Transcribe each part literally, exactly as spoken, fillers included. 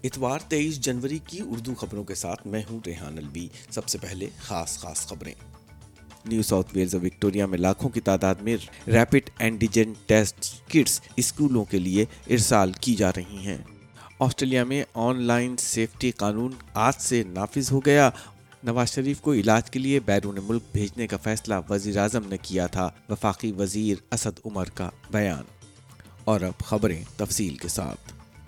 اتوار تیئیس جنوری کی اردو خبروں کے ساتھ میں ہوں ریحان الوی۔ سب سے پہلے خاص خاص خبریں۔ نیو ساؤتھ ویلز اور وکٹوریا میں لاکھوں کی تعداد میں ریپڈ اینٹیجن ٹیسٹ کٹس اسکولوں کے لیے ارسال کی جا رہی ہیں۔ آسٹریلیا میں آن لائن سیفٹی قانون آج سے نافذ ہو گیا۔ نواز شریف کو علاج کے لیے بیرون ملک بھیجنے کا فیصلہ وزیر اعظم نے کیا تھا، وفاقی وزیر اسد عمر کا بیان۔ اور اب خبریں تفصیل کے ساتھ۔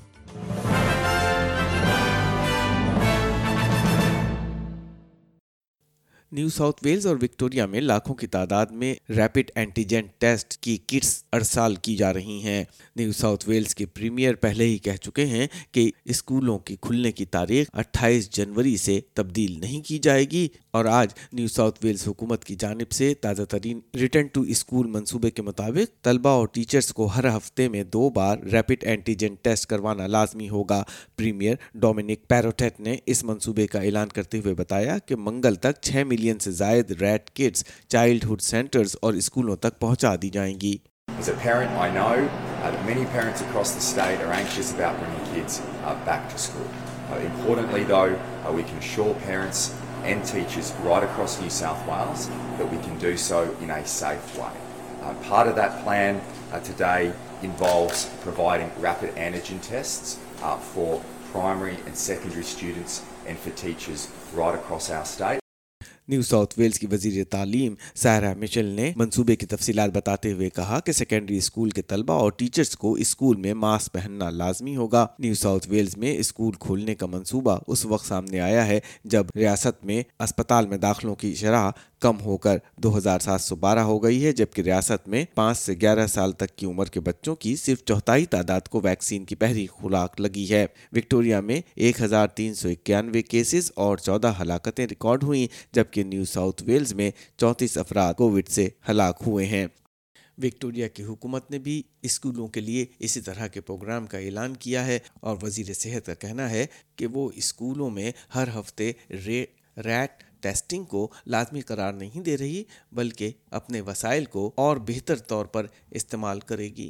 نیو ساؤتھ ویلز اور وکٹوریا میں لاکھوں کی تعداد میں ریپڈ اینٹیجن ٹیسٹ کی کٹس ارسال کی جا رہی ہیں۔ نیو ساؤتھ ویلز کے پریمیئر پہلے ہی کہہ چکے ہیں کہ اسکولوں کے کھلنے کی تاریخ اٹھائیس جنوری سے تبدیل نہیں کی جائے گی، اور آج نیو ساؤتھ ویلز حکومت کی جانب سے تازہ ترین ریٹرن ٹو اسکول منصوبے کے مطابق طلبہ اور ٹیچرز کو ہر ہفتے میں دو بار ریپڈ اینٹیجن ٹیسٹ کروانا لازمی ہوگا۔ پریمیئر ڈومینک پیروٹیٹ نے اس منصوبے کا اعلان کرتے ہوئے بتایا کہ منگل تک چھ ملین سے زائد RAT kits childhood centres اور اسکولوں تک پہنچا دی جائیں گی۔ As a parent, I know uh, that many parents across the state are anxious about bringing kids uh, back to school. Uh, importantly, though, uh, we can assure parents and teachers right across New South Wales that we can do so in a safe way. Uh, part of that plan uh, today involves providing rapid antigen tests uh, for primary and secondary students and for teachers right across our state. New South Wales کی وزیر تعلیم سارہ مچل نے منصوبے کی تفصیلات بتاتے ہوئے کہا کہ سیکنڈری اسکول کے طلبہ اور ٹیچرز کو اسکول میں ماسک پہننا لازمی ہوگا۔ نیو ساؤتھ ویلز میں اسکول کھولنے کا منصوبہ اس وقت سامنے آیا ہے جب ریاست میں اسپتال میں داخلوں کی شرح کم ہو کر دو ہزار سات سو بارہ ہو گئی ہے، جبکہ ریاست میں پانچ سے گیارہ سال تک کی عمر کے بچوں کی صرف چوتھائی تعداد کو ویکسین کی پہلی خوراک لگی ہے۔ وکٹوریا میں ایک ہزار تین سو اکیانوے کیسز اور چودہ ہلاکتیں ریکارڈ ہوئیں، جبکہ نیو ساؤتھ ویلز میں چونتیس افراد کووڈ سے ہلاک ہوئے ہیں۔ وکٹوریا کی حکومت نے بھی اسکولوں کے لیے اسی طرح کے پروگرام کا اعلان کیا ہے، اور وزیر صحت کا کہنا ہے کہ وہ اسکولوں میں ہر ہفتے ریٹ ٹیسٹنگ کو لازمی قرار نہیں دے رہی، بلکہ اپنے وسائل کو اور بہتر طور پر استعمال کرے گی۔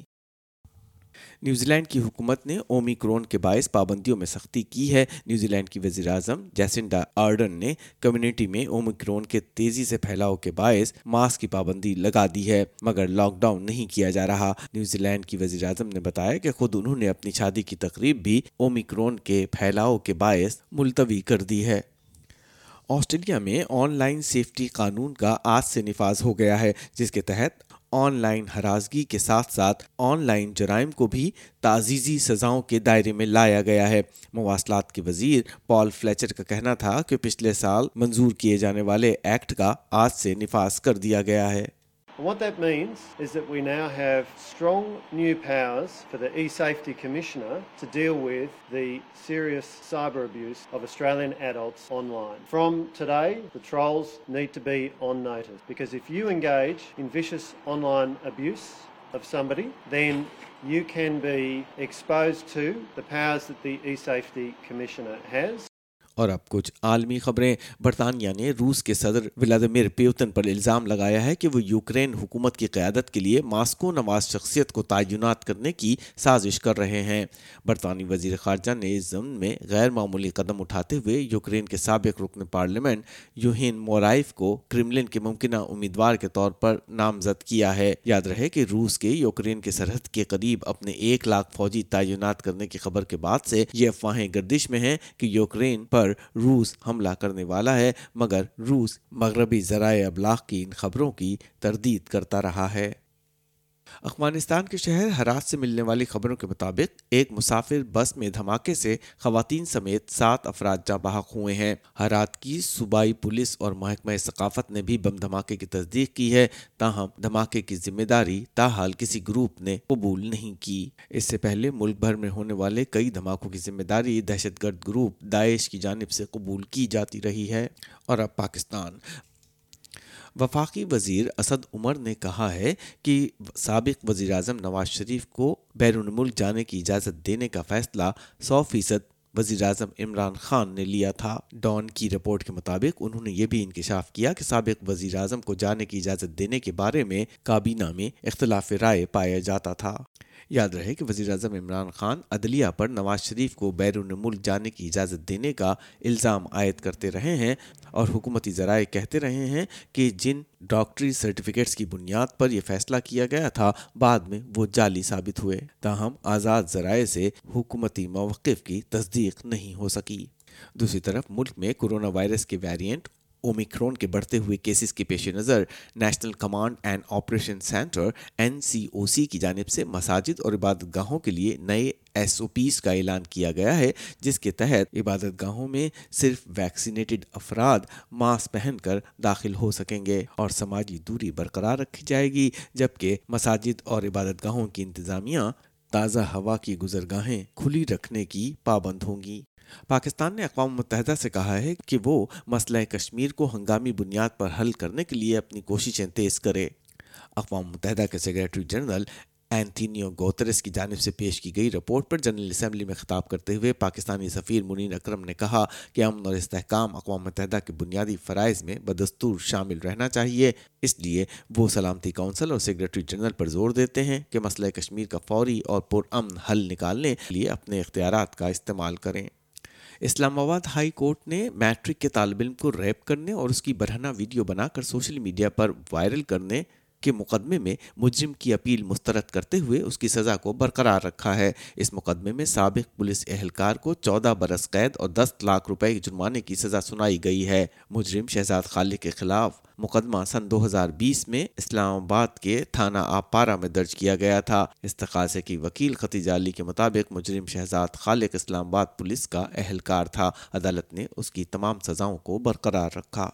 نیوزی لینڈ کی حکومت نے اومیکرون کے باعث پابندیوں میں سختی کی ہے۔ نیوزی لینڈ کی وزیر اعظم جیسنڈا آرڈن نے کمیونٹی میں اومیکرون کے تیزی سے پھیلاؤ کے باعث ماسک کی پابندی لگا دی ہے، مگر لاک ڈاؤن نہیں کیا جا رہا۔ نیوزی لینڈ کی وزیر اعظم نے بتایا کہ خود انہوں نے اپنی شادی کی تقریب بھی اومیکرون کے پھیلاؤ کے باعث ملتوی کر دی ہے۔ آسٹریلیا میں آن لائن سیفٹی قانون کا آج سے نفاذ ہو گیا ہے، جس کے تحت آن لائن ہراسگی کے ساتھ ساتھ آن لائن جرائم کو بھی تعزیزی سزاؤں کے دائرے میں لایا گیا ہے۔ مواصلات کے وزیر پال فلیچر کا کہنا تھا کہ پچھلے سال منظور کیے جانے والے ایکٹ کا آج سے نفاذ کر دیا گیا ہے۔ What that means is that we now have strong new powers for the e-Safety Commissioner to deal with the serious cyber abuse of Australian adults online. From today, the trolls need to be on notice, because if you engage in vicious online abuse of somebody, then you can be exposed to the powers that the e-Safety Commissioner has. اور اب کچھ عالمی خبریں۔ برطانیہ نے روس کے صدر ولادیمیر پیوتن پر الزام لگایا ہے کہ وہ یوکرین حکومت کی قیادت کے لیے ماسکو نواز شخصیت کو تعینات کرنے کی سازش کر رہے ہیں۔ برطانوی وزیر خارجہ نے اس ضمن میں غیر معمولی قدم اٹھاتے ہوئے یوکرین کے سابق رکن پارلیمنٹ یوہین مورائف کو کرملن کے ممکنہ امیدوار کے طور پر نامزد کیا ہے۔ یاد رہے کہ روس کے یوکرین کے سرحد کے قریب اپنے ایک لاکھ فوجی تعینات کرنے کی خبر کے بعد سے یہ افواہیں گردش میں ہیں کہ یوکرین پر روس حملہ کرنے والا ہے، مگر روس مغربی ذرائع ابلاغ کی ان خبروں کی تردید کرتا رہا ہے۔ افغانستان کے شہر ہرات سے ملنے والی خبروں کے مطابق ایک مسافر بس میں دھماکے سے خواتین سمیت سات افراد جاں بحق ہوئے ہیں۔ ہرات کی صوبائی پولیس اور محکمہ ثقافت نے بھی بم دھماکے کی تصدیق کی ہے، تاہم دھماکے کی ذمہ داری تاحال کسی گروپ نے قبول نہیں کی۔ اس سے پہلے ملک بھر میں ہونے والے کئی دھماکوں کی ذمہ داری دہشت گرد گروپ داعش کی جانب سے قبول کی جاتی رہی ہے۔ اور اب پاکستان۔ وفاقی وزیر اسد عمر نے کہا ہے کہ سابق وزیر اعظم نواز شریف کو بیرون ملک جانے کی اجازت دینے کا فیصلہ سو فیصد وزیر اعظم عمران خان نے لیا تھا۔ ڈان کی رپورٹ کے مطابق انہوں نے یہ بھی انکشاف کیا کہ سابق وزیر اعظم کو جانے کی اجازت دینے کے بارے میں کابینہ میں اختلاف رائے پایا جاتا تھا۔ याद रहे कि वज़ीर आज़म इमरान खान अदलिया पर नवाज शरीफ को बैरून मुल्क जाने की इजाज़त देने का इल्ज़ाम आयद करते रहे हैं और हुकूमती ज़राए कहते रहे हैं कि जिन डॉक्टरी सर्टिफिकेट्स की बुनियाद पर यह फैसला किया गया था बाद में वो जाली साबित हुए। ताहम आज़ाद ज़राए से हुकूमती मौक़िफ़ की तस्दीक नहीं हो सकी। दूसरी तरफ मुल्क में कोरोना वायरस के वेरिएंट ओमिक्रॉन के बढ़ते हुए केसेस के पेश नज़र national command and operation centre N C O C की जानिब से मसाजिद और इबादतगाहों के लिए नए एस ओ पीज़ का ऐलान किया गया है, जिसके तहत इबादतगाहों में सिर्फ वैक्सीनेटेड अफराद मास्क पहनकर दाखिल हो सकेंगे और समाजी दूरी बरकरार रखी जाएगी, जबकि मसाजिद और इबादतगाहों की इंतज़ामिया ताज़ा हवा की गुज़रगाहें खुली रखने की पाबंद होंगी। पाकिस्तान ने अक़वाम मुत्तहिदा से कहा है कि वो मसला कश्मीर को हंगामी बुनियाद पर हल करने के लिए अपनी कोशिशें तेज़ करे। अक़वाम मुत्तहिदा के सेक्रेटरी जनरल एंटोनियो गुतेरेस की जानिब से पेश की गई रिपोर्ट पर जनरल असम्बली में खिताब करते हुए पाकिस्तानी सफ़ीर मुनीर अकरम ने कहा कि अमन और इस्तेहकाम अक़वाम मुत्तहिदा के बुनियादी फ़राइज़ में बदस्तूर शामिल रहना चाहिए। इसलिए वो सलामती कौंसिल और सेक्रेटरी जनरल पर जोर देते हैं कि मसला कश्मीर का फौरी और पुरअमन हल निकालने के लिए अपने इख्तियारात का इस्तेमाल करें। इस्लामाबाद हाई कोर्ट ने मैट्रिक के तालिब इल्म को रैप करने और उसकी बरहना वीडियो बनाकर सोशल मीडिया पर वायरल करने के मुकदमे में मुजरिम की अपील मुस्तरद करते हुए उसकी सज़ा को बरकरार रखा है। इस मुकदमे में साबिक पुलिस एहलकार को चौदह बरस कैद और दस लाख रुपए जुर्माने की सज़ा सुनाई गई है। मुजरिम शहजाद खालिद के खिलाफ मुकदमा सन दो हज़ार बीस में इस्लामाबाद के थाना आपारा में दर्ज किया गया था। इस्तग़ासे की वकील खतीजा अली के मुताबिक मुजरिम शहजाद खालिद इस्लामाबाद पुलिस का एहलकार था। अदालत ने उसकी तमाम सज़ाओं को बरकरार रखा।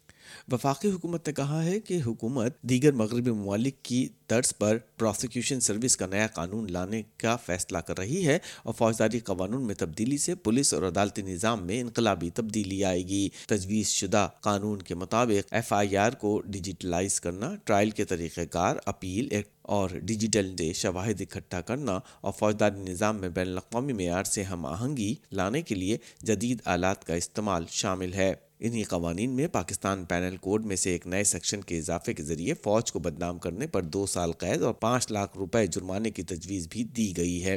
वफाकी हुकूमत ने कहा है कि हुकूमत दीगर मगरबी ममालिक की तर्ज पर प्रोसिक्यूशन सर्विस का नया कानून लाने का फैसला कर रही है और फौजदारी कानून में तब्दीली से पुलिस और अदालती निज़ाम में इनकलाबी तब्दीली आएगी। तजवीज़ शुदा कानून के मुताबिक एफ आई आर को डिजिटलाइज करना, ट्रायल के तरीक़ेकार, अपील और डिजिटल से शवाहिद इकट्ठा करना और फौजदारी निज़ाम में बैनुल अक़वामी मेयार से हम आहंगी लाने के लिए जदीद आलात का इस्तेमाल शामिल है। इन्हीं कवानीन में पाकिस्तान पैनल कोड में से एक नए सेक्शन के इजाफे के जरिए फौज को बदनाम करने पर दो साल कैद और पाँच लाख रुपए जुर्माने की तजवीज़ भी दी गई है।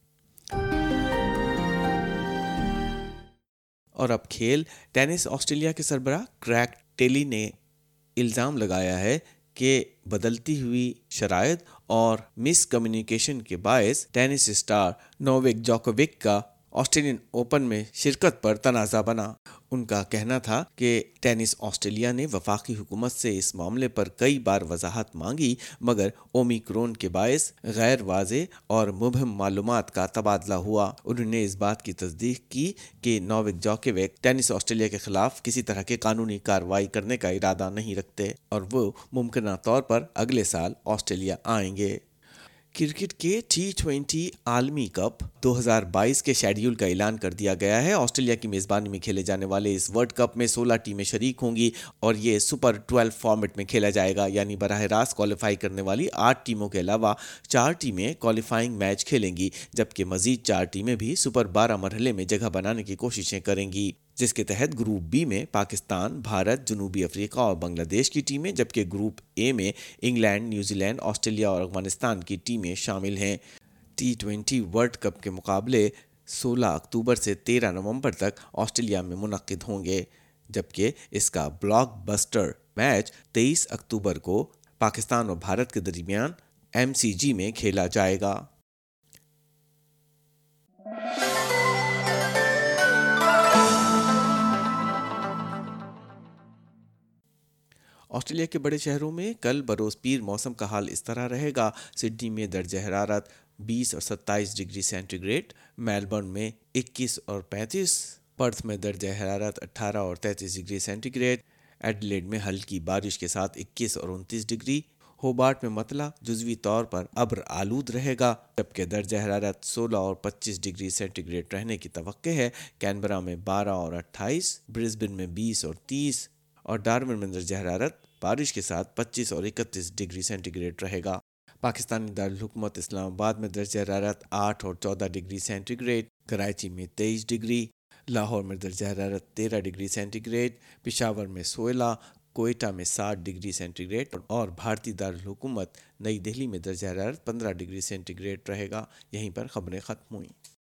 और अब खेल। टेनिस ऑस्ट्रेलिया के सरबराह क्रैग टेली ने इल्ज़ाम लगाया है कि बदलती हुई शराइत और मिस कम्युनिकेशन के बायस टेनिस स्टार नोवाक जोकोविच का ऑस्ट्रेलियन ओपन में शिरकत पर तनाज़ा बना। उनका कहना था कि टेनिस ऑस्ट्रेलिया ने वफाकी हुकूमत से इस मामले पर कई बार वजाहत मांगी, मगर ओमिक्रॉन के बायस गैर वाज़े और मुबहम मालूमात का तबादला हुआ। उन्होंने इस बात की तस्दीक की कि नोवाक जोकोविच टेनिस ऑस्ट्रेलिया के खिलाफ किसी तरह की कानूनी कार्रवाई करने का इरादा नहीं रखते और वो मुमकिन तौर पर अगले साल ऑस्ट्रेलिया आएंगे। क्रिकेट के टी ट्वेंटी आलमी कप दो हज़ार बाईस के शेड्यूल का ऐलान कर दिया गया है। ऑस्ट्रेलिया की मेज़बानी में खेले जाने वाले इस वर्ल्ड कप में सोलह टीमें शरीक होंगी और ये सुपर ट्वेल्व फॉर्मेट में खेला जाएगा, यानी बराह रास्त क्वालिफाई करने वाली आठ टीमों के अलावा चार टीमें क्वालिफाइंग मैच खेलेंगी, जबकि मजीद चार टीमें भी सुपर बारह मरहले में जगह बनाने की कोशिशें करेंगी, जिसके तहत ग्रुप बी में पाकिस्तान, भारत, जनूबी अफ्रीका और बांग्लादेश की टीमें, जबकि ग्रुप ए में इंग्लैंड, न्यूजीलैंड, ऑस्ट्रेलिया और अफगानिस्तान की टीमें शामिल हैं। टी ट्वेंटी वर्ल्ड कप के मुकाबले सोलह अक्टूबर से तेरह नवंबर तक ऑस्ट्रेलिया में मुनक्किद होंगे, जबकि इसका ब्लॉकबस्टर मैच तेईस अक्टूबर को पाकिस्तान और भारत के दरमियान एम सी जी में खेला जाएगा। ऑस्ट्रेलिया के बड़े शहरों में कल बरोज़ पीर मौसम का हाल इस तरह रहेगा। सिडनी में दर्जे हरारत बीस और सत्ताईस डिग्री सेंटीग्रेड, मेलबर्न में इक्कीस और पैंतीस, पर्थ में दर्जे हरारत अठारह और तैंतीस डिग्री सेंटीग्रेड, एडिलेड में हल्की बारिश के साथ इक्कीस और उनतीस डिग्री, होबार्ट में मतला जुज़वी तौर पर अब्र आलूद रहेगा, जबकि दर्जा हरारत सोलह और पच्चीस डिग्री सेंटीग्रेड रहने की तवक्के है। कैनबरा में बारह और अट्ठाईस, ब्रिस्बेन में बीस और तीस और डार्विन में दर्जा हरारत बारिश के साथ पच्चीस और इकतीस डिग्री सेंटीग्रेड रहेगा। पाकिस्तानी दारुल हुकूमत इस्लामाबाद में दर्जा हरारत आठ और चौदह डिग्री सेंटीग्रेड, कराची में तेईस डिग्री, लाहौर में दर्जा हरारत तेरह डिग्री सेंटीग्रेड, पेशावर में सोलह, کوئٹہ میں ساٹھ ڈگری سینٹی گریڈ اور بھارتی دارالحکومت نئی دہلی میں درجہ حرارت پندرہ ڈگری سینٹی گریڈ رہے گا۔ یہیں پر خبریں ختم ہوئیں۔